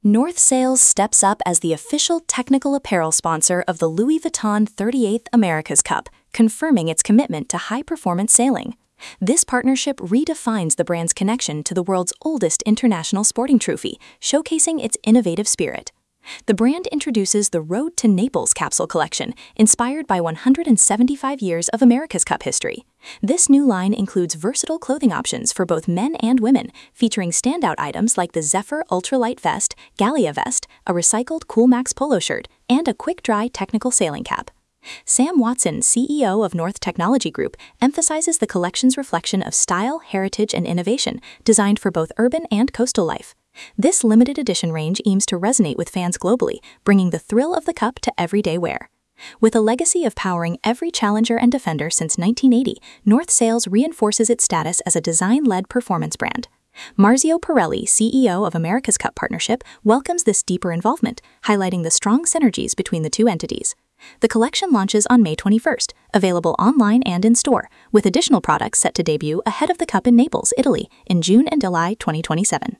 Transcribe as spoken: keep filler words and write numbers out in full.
North Sails steps up as the official technical apparel sponsor of the Louis Vuitton thirty-eighth America's Cup, confirming its commitment to high-performance sailing. This partnership redefines the brand's connection to the world's oldest international sporting trophy, showcasing its innovative spirit. The brand introduces the Road to Naples capsule collection, inspired by one hundred seventy-five years of America's Cup history. This new line includes versatile clothing options for both men and women, featuring standout items like the Zephyr Ultralight Vest, Gallia Vest, a recycled Coolmax polo shirt, and a quick-dry technical sailing cap. Sam Watson, C E O of North Technology Group, emphasizes the collection's reflection of style, heritage, and innovation, designed for both urban and coastal life. This limited edition range aims to resonate with fans globally, bringing the thrill of the cup to everyday wear. With a legacy of powering every challenger and defender since nineteen eighty, North Sails reinforces its status as a design-led performance brand. Marzio Pirelli, C E O of America's Cup Partnership, welcomes this deeper involvement, highlighting the strong synergies between the two entities. The collection launches on May twenty-first, available online and in-store, with additional products set to debut ahead of the Cup in Naples, Italy, in June and July twenty twenty-seven.